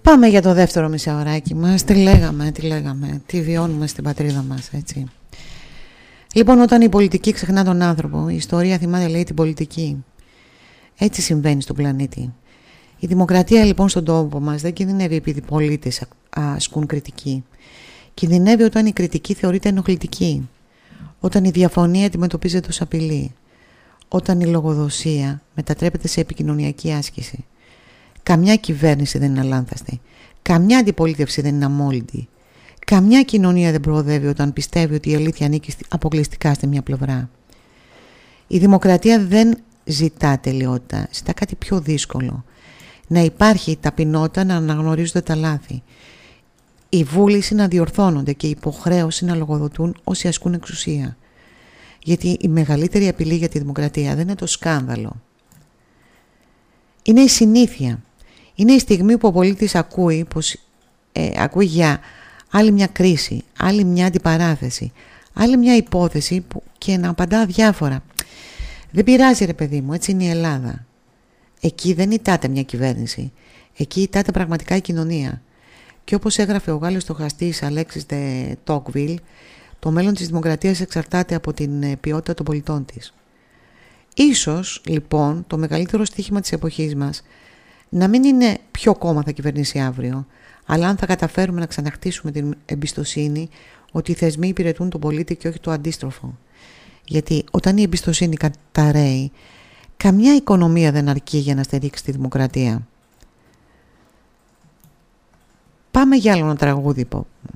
Πάμε για το δεύτερο μισάωράκι μας. Τι λέγαμε, τι βιώνουμε στην πατρίδα μας, έτσι. Λοιπόν, όταν η πολιτική ξεχνά τον άνθρωπο, η ιστορία θυμάται, λέει, την πολιτική. Έτσι συμβαίνει στον πλανήτη. Η δημοκρατία, λοιπόν, στον τόπο μας δεν κινδυνεύει επειδή οι πολίτες ασκούν κριτική. Κινδυνεύει όταν η κριτική θεωρείται ενοχλητική. Όταν η διαφωνία αντιμετωπίζεται ως απειλή. Όταν η λογοδοσία μετατρέπεται σε επικοινωνιακή άσκηση. Καμιά κυβέρνηση δεν είναι αλάνθαστη. Καμιά αντιπολίτευση δεν είναι αμόλυντη. Καμιά κοινωνία δεν προοδεύει όταν πιστεύει ότι η αλήθεια ανήκει αποκλειστικά στη μια πλευρά. Η δημοκρατία δεν ζητά τελειότητα, ζητά κάτι πιο δύσκολο. Να υπάρχει η ταπεινότητα να αναγνωρίζονται τα λάθη. Η βούληση να διορθώνονται και η υποχρέωση να λογοδοτούν όσοι ασκούν εξουσία. Γιατί η μεγαλύτερη απειλή για τη δημοκρατία δεν είναι το σκάνδαλο. Είναι η συνήθεια. Είναι η στιγμή που ο πολίτης ακούει για άλλη μια κρίση, άλλη μια αντιπαράθεση, άλλη μια υπόθεση που και να απαντά διάφορα. Δεν πειράζει, ρε παιδί μου, έτσι είναι η Ελλάδα. Εκεί δεν ητάται μια κυβέρνηση. Εκεί ητάται πραγματικά η κοινωνία. Και όπως έγραφε ο Γάλλος στοχαστής Αλέξης de Tocqueville, το μέλλον της δημοκρατίας εξαρτάται από την ποιότητα των πολιτών της. Ίσως, λοιπόν, το μεγαλύτερο στοίχημα της εποχής μας να μην είναι ποιο κόμμα θα κυβερνήσει αύριο, αλλά αν θα καταφέρουμε να ξαναχτίσουμε την εμπιστοσύνη ότι οι θεσμοί υπηρετούν τον πολίτη και όχι το αντίστροφο. Γιατί όταν η εμπιστοσύνη καταρρέει, καμιά οικονομία δεν αρκεί για να στηρίξει τη δημοκρατία. Πάμε για άλλο ένα τραγούδι.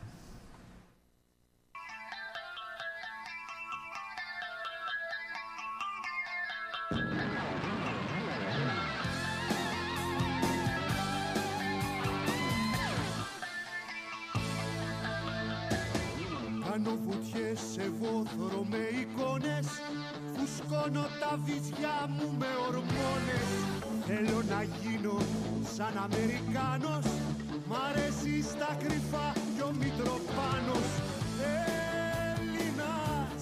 Κάνω βουτιές σε βόθρο με εικόνες, φουσκώνω τα βυζιά μου με ορμόνες. Θέλω να γίνω σαν Αμερικάνος, μ' αρέσει στα κρυφά κι ο Μητροπάνος. Έλληνας,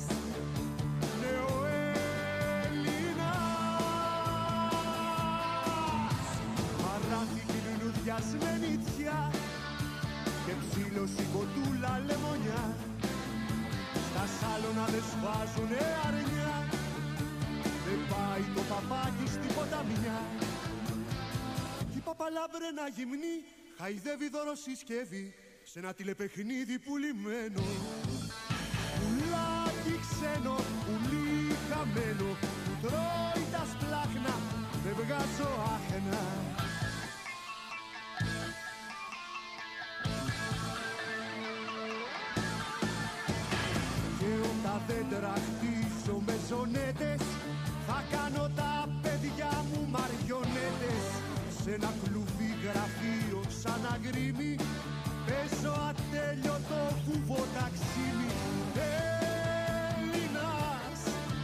νεοέλληνας, παράθη και λουλουδιασμένη νητσιά και ψήλωση κοντούλα λεμονιά. Στα σάλωνα δεν σβάζουνε αρνιά, δεν πάει το παπάκι στην ποταμιά. Κι η παπαλάβρενα γυμνή χαϊδεύει δωροσυσκεύη σε ένα τηλεπαιχνίδι πουλημένο. Πουλάκι ξένο, πουλί χαμένο, που τρώει τα σπλάχνα, δεν βγάζω άχνα. Δέντρα χτίζω με ζωνέτες, θα κάνω τα παιδιά μου μαριονέτες. Σ' ένα κλουβί γραφείο σαν αγρίμι, παίζω ατέλειωτο κουβοταξίμι. Έλληνας,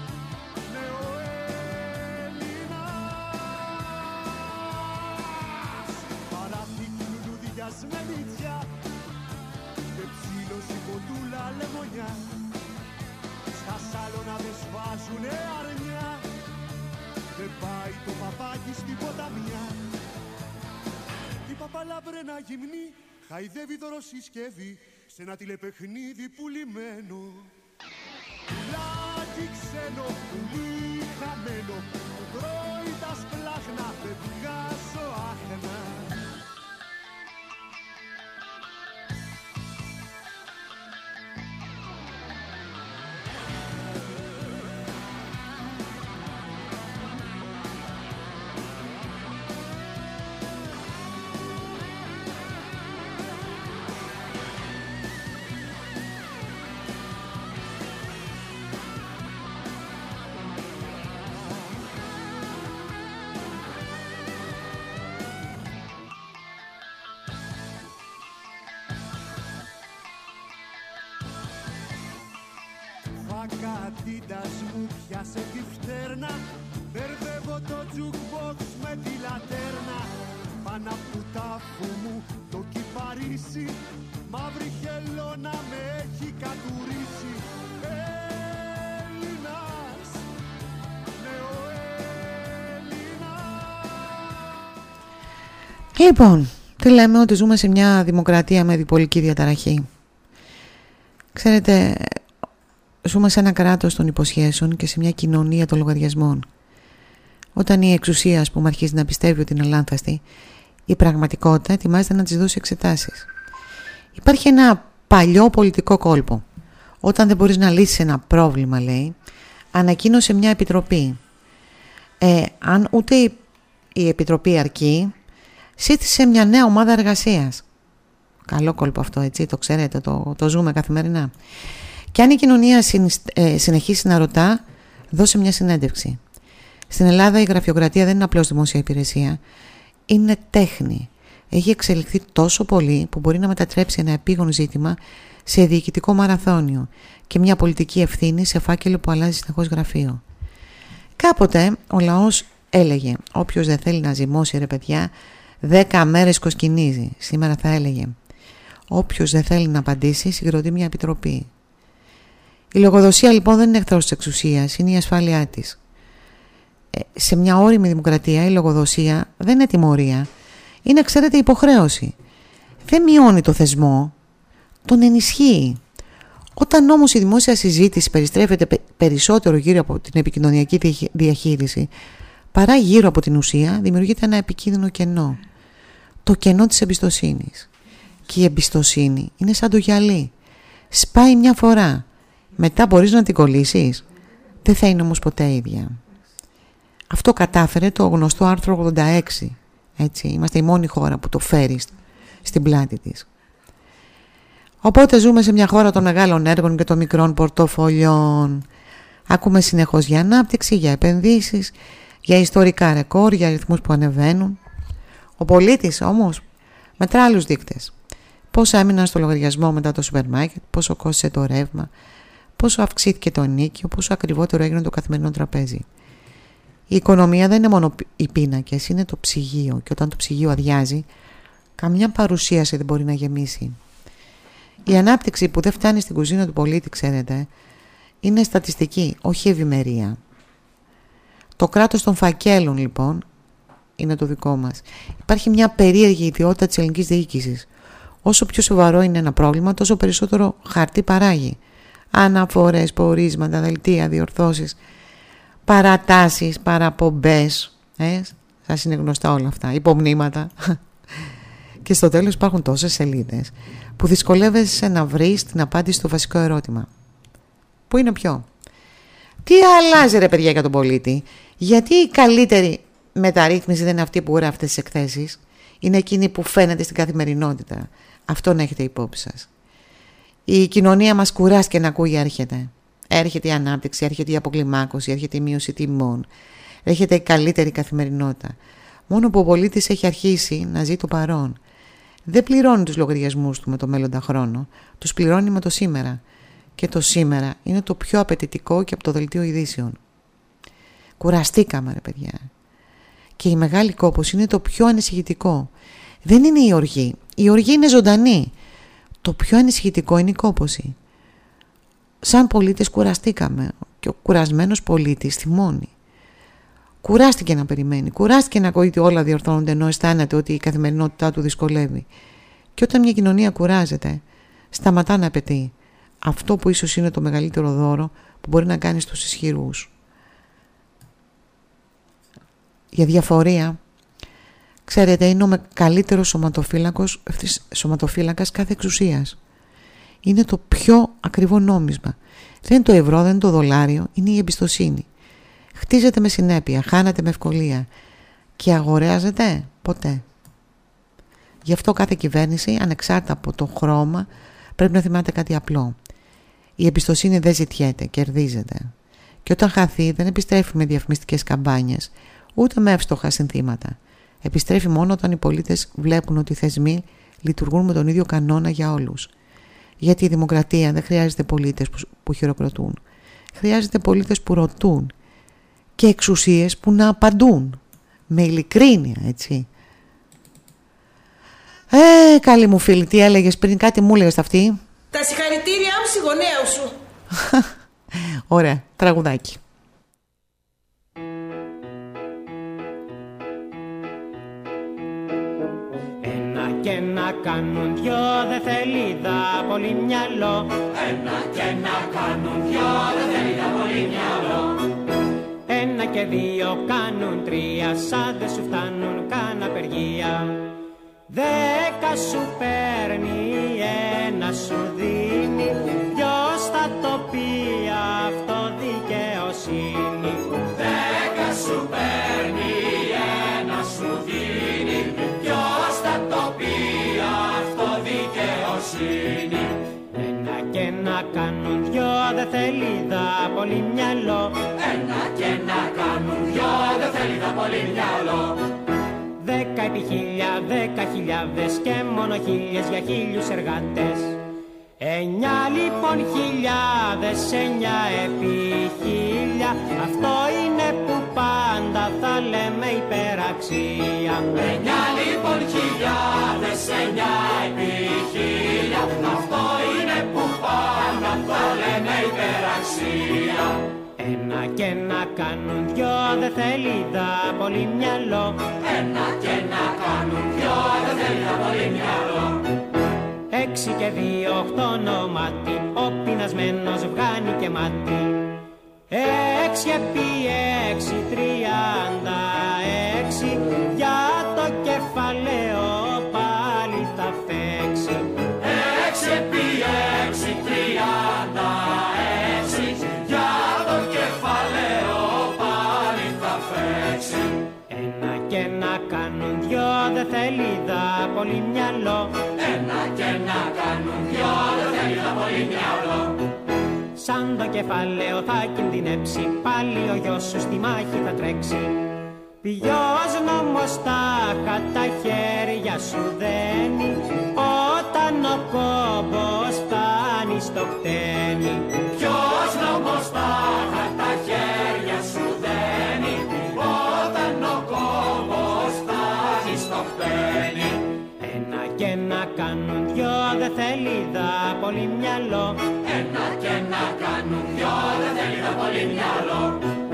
νεοέλληνας, παράθηκη λουλουδιασμένη νητσιά και ψήλωση κοντούλα λεμονιά. Στα σάλωνα δεν σβάζουνε αρνιά, δεν πάει το παπάκι στην ποταμιά. Η παπαλάβρενα γυμνή χαϊδεύει δωροσυσκεύη σε ένα τηλεπαιχνίδι πουλημένο. Πουλάκι ξένο, πουλί χαμένο, που τρώει τα σπλάχνα, δεν βγάζω άχνα. Κατήτας μου πιάσε τη φτέρνα, μπερδεύω το jukebox με τη λατέρνα. Πάνω απ' του τάφου μου το κυπαρίσι, μαύρη χελώνα με έχει κατουρίσει. Έλληνας, νεοέλληνας. Λοιπόν, Τι λέμε? Ότι ζούμε σε μια δημοκρατία με διπολική διαταραχή. Ξέρετε, ζούμε σε ένα κράτος των υποσχέσεων και σε μια κοινωνία των λογαριασμών. Όταν η εξουσία, ας πούμε, αρχίζει να πιστεύει ότι είναι λάνθαστη, η πραγματικότητα ετοιμάζεται να της δώσει εξετάσεις. Υπάρχει ένα παλιό πολιτικό κόλπο. Όταν δεν μπορείς να λύσεις ένα πρόβλημα, λέει, ανακοίνωσε μια επιτροπή. Αν ούτε η επιτροπή αρκεί, σύστησε μια νέα ομάδα εργασίας. Καλό κόλπο αυτό, έτσι, το ξέρετε, το ζούμε καθημερινά. Και αν η κοινωνία συνεχίσει να ρωτά, δώσε μια συνέντευξη. Στην Ελλάδα η γραφειοκρατία δεν είναι απλώς δημόσια υπηρεσία, είναι τέχνη. Έχει εξελιχθεί τόσο πολύ που μπορεί να μετατρέψει ένα επίγον ζήτημα σε διοικητικό μαραθώνιο και μια πολιτική ευθύνη σε φάκελο που αλλάζει συνεχώς γραφείο. Κάποτε ο λαός έλεγε: όποιος δεν θέλει να ζυμώσει, ρε παιδιά, 10 μέρες κοσκινίζει. Σήμερα θα έλεγε: όποιος δεν θέλει να απαντήσει, συγκροτεί μια επιτροπή. Η λογοδοσία λοιπόν δεν είναι εχθρός της εξουσίας, είναι η ασφάλειά της. Σε μια όριμη δημοκρατία η λογοδοσία δεν είναι τιμωρία, είναι, ξέρετε, υποχρέωση. Δεν μειώνει το θεσμό, τον ενισχύει. Όταν όμως η δημόσια συζήτηση περιστρέφεται περισσότερο γύρω από την επικοινωνιακή διαχείριση παρά γύρω από την ουσία, δημιουργείται ένα επικίνδυνο κενό. Το κενό της εμπιστοσύνης. Και η εμπιστοσύνη είναι σαν το γυαλί. Σπάει μια φορά. Μετά μπορείς να την κολλήσεις. Δεν θα είναι όμως ποτέ ίδια. Αυτό κατάφερε το γνωστό άρθρο 86. Έτσι, είμαστε η μόνη χώρα που το φέρει στην πλάτη της. Οπότε ζούμε σε μια χώρα των μεγάλων έργων και των μικρών πορτοφολιών. Ακούμε συνεχώς για ανάπτυξη, για επενδύσεις, για ιστορικά ρεκόρ, για αριθμούς που ανεβαίνουν. Ο πολίτης όμως μετρά άλλους δείκτες. Πόσα έμειναν στο λογαριασμό μετά το σούπερ μάρκετ, πόσο κόστισε το ρεύμα, πόσο αυξήθηκε το ενοίκιο, πόσο ακριβότερο έγινε το καθημερινό τραπέζι. Η οικονομία δεν είναι μόνο οι πίνακες, είναι το ψυγείο. Και όταν το ψυγείο αδειάζει, καμιά παρουσίαση δεν μπορεί να γεμίσει. Η ανάπτυξη που δεν φτάνει στην κουζίνα του πολίτη, ξέρετε, είναι στατιστική, όχι ευημερία. Το κράτος των φακέλων, λοιπόν, είναι το δικό μας. Υπάρχει μια περίεργη ιδιότητα της ελληνικής διοίκησης. Όσο πιο σοβαρό είναι ένα πρόβλημα, τόσο περισσότερο χαρτί παράγει. Αναφορές, πορίσματα, δελτία, διορθώσεις, παρατάσεις, παραπομπές. Σας είναι γνωστά όλα αυτά. Υπομνήματα. Και στο τέλος υπάρχουν τόσες σελίδες που δυσκολεύεσαι να βρεις την απάντηση στο βασικό ερώτημα. Πού είναι ποιο? Τι αλλάζει, ρε παιδιά, για τον πολίτη? Γιατί η καλύτερη μεταρρύθμιση δεν είναι αυτή που γράφει αυτές τις εκθέσεις? Είναι εκείνη που φαίνεται στην καθημερινότητα. Αυτό να έχετε υπόψη σας. Η κοινωνία μας κουράστηκε να ακούει έρχεται. Έρχεται η ανάπτυξη, έρχεται η αποκλιμάκωση, έρχεται η μείωση τιμών, έρχεται η καλύτερη καθημερινότητα. Μόνο που ο πολίτης έχει αρχίσει να ζει το παρόν. Δεν πληρώνει τους λογαριασμούς του με το μέλλοντα χρόνο, τους πληρώνει με το σήμερα. Και το σήμερα είναι το πιο απαιτητικό και από το δελτίο ειδήσεων. Κουραστήκαμε, ρε παιδιά. Και η μεγάλη κόπωση είναι το πιο ανησυχητικό. Δεν είναι η οργή. Η οργή είναι ζωντανή. Το πιο ανησυχητικό είναι η κόπωση. Σαν πολίτες κουραστήκαμε. Και ο κουρασμένος πολίτης θυμώνει. Κουράστηκε να περιμένει. Κουράστηκε να ακούει ότι όλα διορθώνονται ενώ αισθάνεται ότι η καθημερινότητά του δυσκολεύει. Και όταν μια κοινωνία κουράζεται, σταματά να απαιτεί αυτό που ίσως είναι το μεγαλύτερο δώρο που μπορεί να κάνει στους ισχυρούς. Για διαφορία, ξέρετε, είναι ο καλύτερος σωματοφύλακας κάθε εξουσίας. Είναι το πιο ακριβό νόμισμα. Δεν είναι το ευρώ, δεν είναι το δολάριο, είναι η εμπιστοσύνη. Χτίζεται με συνέπεια, χάνεται με ευκολία και αγοράζεται ποτέ. Γι' αυτό κάθε κυβέρνηση, ανεξάρτητα από το χρώμα, πρέπει να θυμάται κάτι απλό. Η εμπιστοσύνη δεν ζητιέται, κερδίζεται. Και όταν χαθεί δεν επιστρέφει με διαφημιστικές καμπάνιες, ούτε με εύστοχα συνθήματα. Επιστρέφει μόνο όταν οι πολίτες βλέπουν ότι οι θεσμοί λειτουργούν με τον ίδιο κανόνα για όλους. Γιατί η δημοκρατία δεν χρειάζεται πολίτες που χειροκροτούν. Χρειάζεται πολίτες που ρωτούν και εξουσίες που να απαντούν με ειλικρίνεια, έτσι. Καλή μου φίλη, τι έλεγες πριν? Κάτι μου έλεγες αυτή. Τα συγχαρητήριά μου στη γονέα σου. Ωραία, τραγουδάκι. Ένα και να κάνουν δυο δεν θέλει δα πολύ μυαλό. Ένα και να κάνουν δυο δεν θέλει δα πολύ μυαλό. Ένα και δύο κάνουν τρία, σαν δεν σου φτάνουν καν απεργία. 10 σου παίρνει, ένα σου δίνει, ποιος θα το πει αυτό δικαιοσύνη. 10 σου παίρνει, ένα σου δίνει, ποιος θα το πει αυτό δικαιοσύνη. Ένα και να κάνουν δυο δεν θέλει δα πολύ μυαλό. Ένα και να κάνουν δυο δεν θέλει δα πολύ μυαλό. 10 επί 1000, 10.000 και μόνο 1000 για 1000 εργάτες. 9 λοιπόν χιλιάδες, 9 επί 1000, αυτό είναι που πάντα θα λέμε υπεραξία. 9 λοιπόν χιλιάδες, 9 επί 1000, αυτό είναι που πάντα θα λέμε υπεραξία. Ένα και να κάνουν δυο δεν θέλει δα πολύ μυαλό. Ένα και να κάνουν δυο δεν θέλει δα πολύ μυαλό. 6 και 2, 8 ονόματι, ο πεινασμένος βγάνει και μάτι. 6 επί 6, 36, για το κεφαλαίο πάλι θα φέξει. 6 επί 6, 36, για το κεφαλαίο πάλι θα φέξει. Ένα και να κάνουν δυο δεν θέλει δα πολύ μυαλό. Ένα και να κάνουν δυο δεν θέλει δα πολύ μυαλό. Σαν το κεφαλαίο θα κινδυνέψει, πάλι ο γιος σου στη μάχη θα τρέξει. Ποιος νόμος τα χέρια σου δένει, όταν ο κόμπος φτάνει στο χτένι. Ποιος νόμος τα χέρια σου δένει, όταν ο κόμπος φτάνει στο χτένι. Ένα και να κάνουν δυο δεν θέλει δα πολύ μυαλό. Ένα και να κάνουν δυο δεν θέλει δα πολύ μυαλό.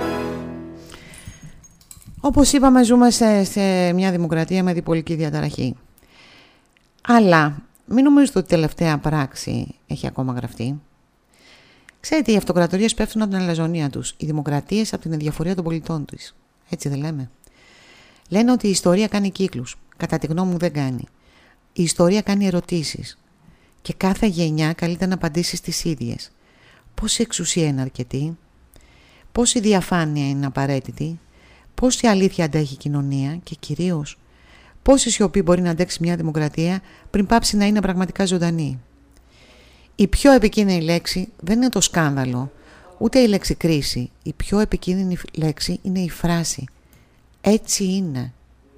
Όπως είπαμε, ζούμε σε μια δημοκρατία με διπολική διαταραχή. Αλλά μην νομίζετε ότι η τελευταία πράξη έχει ακόμα γραφτεί. Ξέρετε, οι αυτοκρατορίες πέφτουν από την αλαζονία τους, οι δημοκρατίες από την αδιαφορία των πολιτών τους. Έτσι δεν λέμε? Λένε ότι η ιστορία κάνει κύκλους. Κατά τη γνώμη μου δεν κάνει. Η ιστορία κάνει ερωτήσεις. Και κάθε γενιά καλείται να απαντήσει στις ίδιες. Πόση εξουσία είναι αρκετή? Πόση διαφάνεια είναι απαραίτητη? Πόση αλήθεια αντέχει η κοινωνία? Και κυρίως, πόση σιωπή μπορεί να αντέξει μια δημοκρατία πριν πάψει να είναι πραγματικά ζωντανή? Η πιο επικίνδυνη λέξη δεν είναι το σκάνδαλο, ούτε η λέξη κρίση. Η πιο επικίνδυνη λέξη είναι η φράση «έτσι είναι».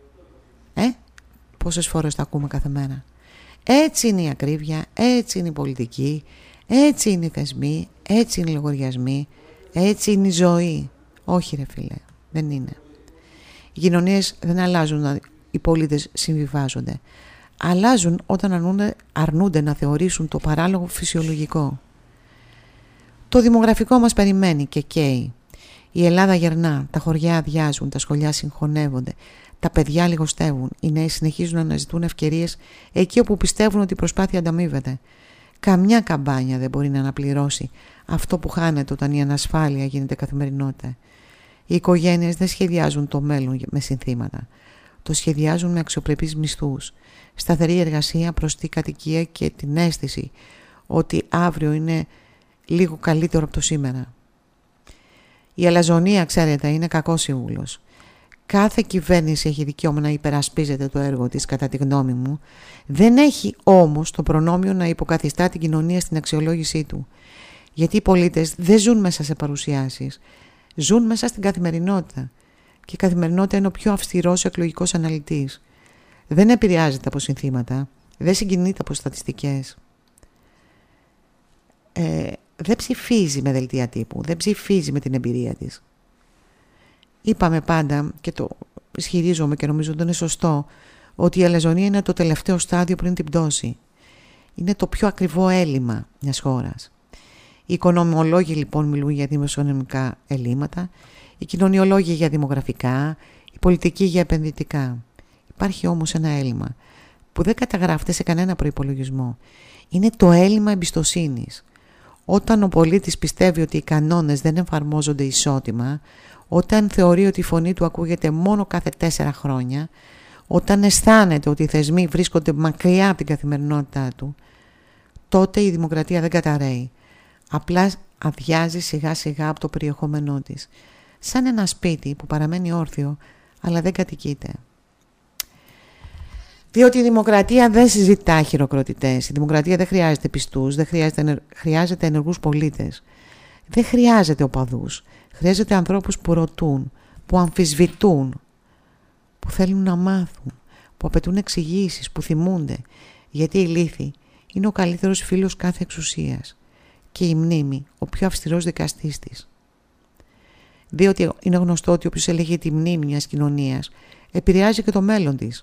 Πόσες φορές τα ακούμε κάθε μέρα? Έτσι είναι η ακρίβεια, έτσι είναι η πολιτική, έτσι είναι οι θεσμοί, έτσι είναι οι λογαριασμοί, έτσι είναι η ζωή. Όχι ρε φίλε, δεν είναι. Οι κοινωνίες δεν αλλάζουν, οι πολίτες συμβιβάζονται. Αλλάζουν όταν αρνούνται να θεωρήσουν το παράλογο φυσιολογικό. Το δημογραφικό μας περιμένει και καίει. Η Ελλάδα γερνά, τα χωριά αδειάζουν, τα σχολιά συγχωνεύονται, τα παιδιά λιγοστεύουν, οι νέοι συνεχίζουν να αναζητούν ευκαιρίες εκεί όπου πιστεύουν ότι η προσπάθεια ανταμείβεται. Καμιά καμπάνια δεν μπορεί να αναπληρώσει αυτό που χάνεται όταν η ανασφάλεια γίνεται καθημερινότητα. Οι οικογένειες δεν σχεδιάζουν το μέλλον με συνθήματα. Το σχεδιάζουν με αξιοπρεπείς μισθούς, σταθερή εργασία, προστή κατοικία και την αίσθηση ότι αύριο είναι λίγο καλύτερο από το σήμερα. Η αλαζονία, ξέρετε, είναι κακός σύμβουλος. Κάθε κυβέρνηση έχει δικαίωμα να υπερασπίζεται το έργο της, κατά τη γνώμη μου. Δεν έχει όμως το προνόμιο να υποκαθιστά την κοινωνία στην αξιολόγησή του. Γιατί οι πολίτες δεν ζουν μέσα σε παρουσιάσεις. Ζουν μέσα στην καθημερινότητα. Και η καθημερινότητα είναι ο πιο αυστηρός εκλογικός αναλυτής. Δεν επηρεάζεται από συνθήματα. Δεν συγκινείται από στατιστικές. Δεν ψηφίζει με δελτία τύπου. Δεν ψηφίζει με την εμπειρία της. Είπαμε πάντα, και το ισχυρίζομαι και νομίζω ότι είναι σωστό, ότι η αλαζονία είναι το τελευταίο στάδιο πριν την πτώση. Είναι το πιο ακριβό έλλειμμα μιας χώρας. Οι οικονομολόγοι λοιπόν μιλούν για δημοσιονομικά ελλείμματα, οι κοινωνιολόγοι για δημογραφικά, οι πολιτικοί για επενδυτικά. Υπάρχει όμως ένα έλλειμμα. που δεν καταγράφεται σε κανένα προϋπολογισμό. Είναι το έλλειμμα εμπιστοσύνης. Όταν ο πολίτης πιστεύει ότι οι κανόνες δεν εφαρμόζονται ισότιμα, όταν θεωρεί ότι η φωνή του ακούγεται μόνο κάθε 4 χρόνια, όταν αισθάνεται ότι οι θεσμοί βρίσκονται μακριά από την καθημερινότητά του, τότε η δημοκρατία δεν καταρρέει. Απλά αδειάζει σιγά σιγά από το περιεχόμενό της. Σαν ένα σπίτι που παραμένει όρθιο, αλλά δεν κατοικείται. Διότι η δημοκρατία δεν συζητά χειροκροτητές. Η δημοκρατία δεν χρειάζεται πιστούς, δεν χρειάζεται ενεργούς πολίτες. Δεν χρειάζεται οπαδούς. Χρειάζεται ανθρώπους που ρωτούν, που αμφισβητούν, που θέλουν να μάθουν, που απαιτούν εξηγήσεις, που θυμούνται. Γιατί η λύθη είναι ο καλύτερος φίλος κάθε εξουσίας και η μνήμη ο πιο αυστηρός δικαστής της. Διότι είναι γνωστό ότι όποιος ελέγχει τη μνήμη μιας κοινωνίας επηρεάζει και το μέλλον της.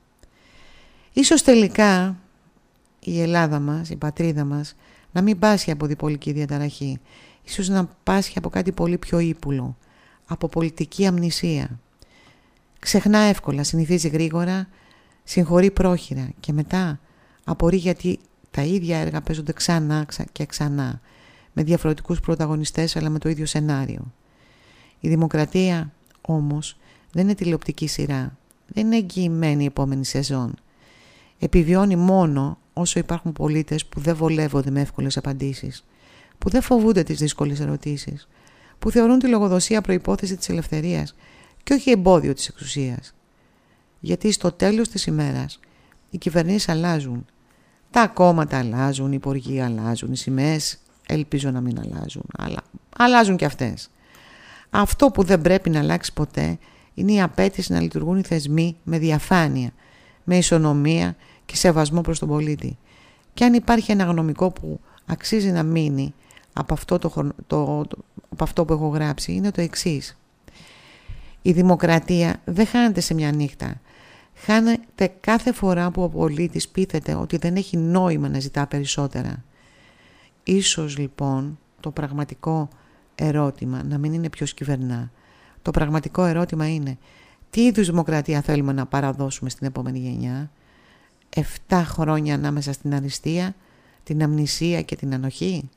Ίσως τελικά η Ελλάδα μας, η πατρίδα μας, να μην πάσχει από διπολική διαταραχή. Ίσως να πάσχει από κάτι πολύ πιο ύπουλο, από πολιτική αμνησία. Ξεχνά εύκολα, συνηθίζει γρήγορα, συγχωρεί πρόχειρα και μετά απορεί γιατί τα ίδια έργα παίζονται ξανά και ξανά, με διαφορετικούς πρωταγωνιστές αλλά με το ίδιο σενάριο. Η δημοκρατία όμως δεν είναι τηλεοπτική σειρά, δεν είναι εγγυημένη η επόμενη σεζόν. Επιβιώνει μόνο όσο υπάρχουν πολίτες που δεν βολεύονται με εύκολες απαντήσεις, που δεν φοβούνται τις δύσκολες ερωτήσεις, που θεωρούν τη λογοδοσία προϋπόθεση της ελευθερίας και όχι εμπόδιο της εξουσίας. Γιατί στο τέλος της ημέρας οι κυβερνήσεις αλλάζουν, τα κόμματα αλλάζουν, οι υπουργοί αλλάζουν, οι σημαίες ελπίζω να μην αλλάζουν, αλλά αλλάζουν και αυτές. Αυτό που δεν πρέπει να αλλάξει ποτέ είναι η απέτηση να λειτουργούν οι θεσμοί με διαφάνεια, με ισονομία και σεβασμό προς τον πολίτη. Και αν υπάρχει ένα γνωμικό που αξίζει να μείνει από αυτό που έχω γράψει, είναι το εξής. Η δημοκρατία δεν χάνεται σε μια νύχτα. Χάνεται κάθε φορά που ο πολίτης πείθεται ότι δεν έχει νόημα να ζητά περισσότερα. Ίσως λοιπόν το πραγματικό ερώτημα να μην είναι ποιος κυβερνά. Το πραγματικό ερώτημα είναι τι είδους δημοκρατία θέλουμε να παραδώσουμε στην επόμενη γενιά. 7 χρόνια ανάμεσα στην αριστεία, την αμνησία και την ανοχή.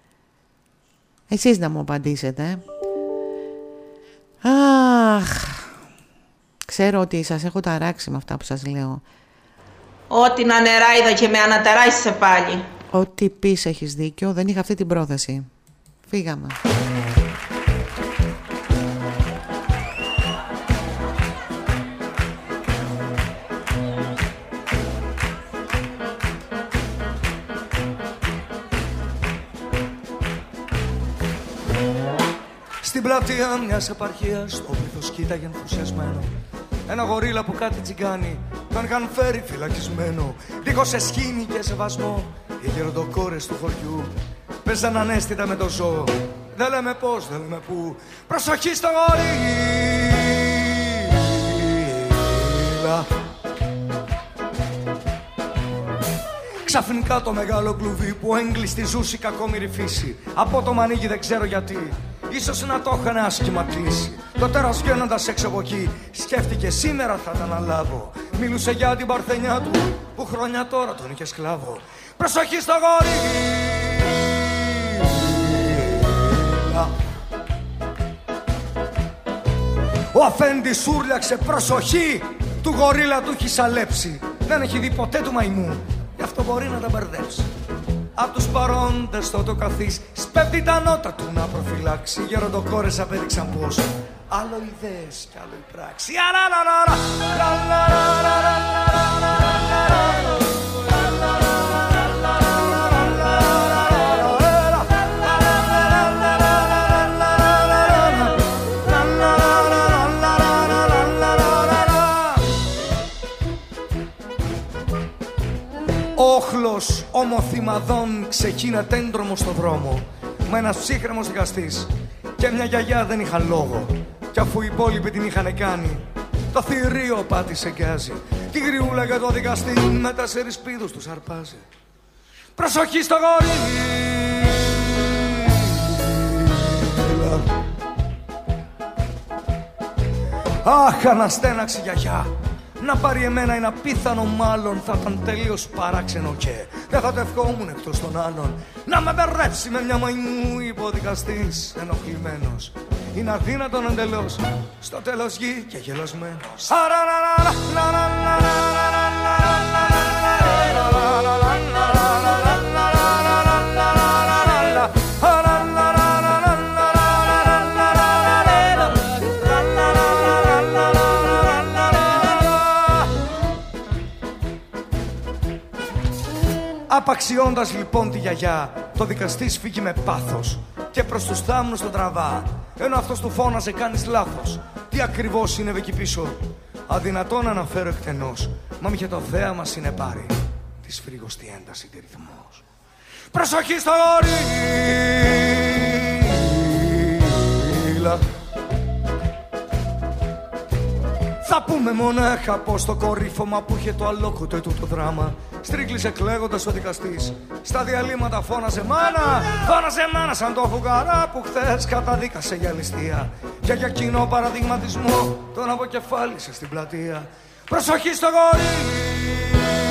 Εσείς να μου απαντήσετε. Αχ, ξέρω ότι σας έχω ταράξει με αυτά που σας λέω. Ό,τι να νεράιδα και με αναταράσεις πάλι. Ό,τι πεις έχεις δίκιο, δεν είχα αυτή την πρόθεση. Φύγαμε. Στην πλατεία μιας επαρχίας το πλήθος κοίταγε ενθουσιασμένο ένα γορίλα που κάτι τσιγκάνει τον είχαν φέρει φυλακισμένο. Δίχως εσχήνη και σεβασμό οι γεροντοκόρες του χωριού παίζαν ανέστητα με το ζώο. Δεν λέμε πώς, δεν λέμε πού. Προσοχή στο γορίλα. Ξαφνικά το μεγάλο κλουβί που έγκλειστη ζούσε η κακόμοιρη φύση από το μανίγι δεν ξέρω γιατί. Ίσως να το είχαν άσχημα κλείσει. Το τέρας βγαίνοντας έξω από εκεί σκέφτηκε σήμερα θα τα αναλάβω. Μίλουσε για την παρθενιά του που χρόνια τώρα τον είχε σκλάβο. Προσοχή στο γορίλα. Ο αφέντης σούρλιαξε προσοχή. Του γορίλα του έχει σαλέψει. Δεν έχει δει ποτέ του μαϊμού. Γι' αυτό μπορεί να τα μπερδέψει. Απ' τους παρόντες τότε ο καθής σπέβδει τα νότα του να προφυλάξει. Οι γεροντοκόρες απέδειξαν πως άλλο ιδέες κι άλλο η πράξη. Όχλος ομοθυμαδών ξεκίνατε έντρομο στο δρόμο με ένας ψύχρεμος δικαστής και μια γιαγιά δεν είχαν λόγο. Κι αφού οι υπόλοιποι την είχαν κάνει, το θηρίο πάτησε γκάζι. Τη γριούλα για το δικαστή με 4 πήδους τους αρπάζει. Προσοχή στο γορίλα. Αχ, αναστέναξε η γιαγιά. Να πάρει εμένα είναι απίθανο, μάλλον θα ήταν τελείως παράξενο και δεν θα το ευχόμουν εκτός των άλλων. Να με μπερδέψει με μια μαϊμού, είπε ο δικαστής ενοχλημένος. Είναι αδύνατον εντελώς, στο τέλος γη και γελασμένος. Απαξιώντας λοιπόν τη γιαγιά, το δικαστής φύγει με πάθος και προς τους θάμνους τον τραβά. Ενώ αυτός του φώναζε κάνεις λάθος. Τι ακριβώς συνέβη εκεί πίσω, αδυνατό να αναφέρω εκτενώς. Μα μη και το θέαμα συνεπάρει τη σφρίγωστη ένταση τη ρυθμός. Προσοχή στο γορίλα. Θα πούμε μονάχα πως το κορύφωμα που είχε το αλόκοτο τούτο δράμα στρίκλισε κλαίγοντας ο δικαστής. Στα διαλύματα φώναζε μάνα, φώναζε μάνα σαν το φουγαρά που χθες καταδίκασε για ληστεία. Και για κοινό παραδειγματισμό τον αποκεφάλισε στην πλατεία. Προσοχή στο γορίλα.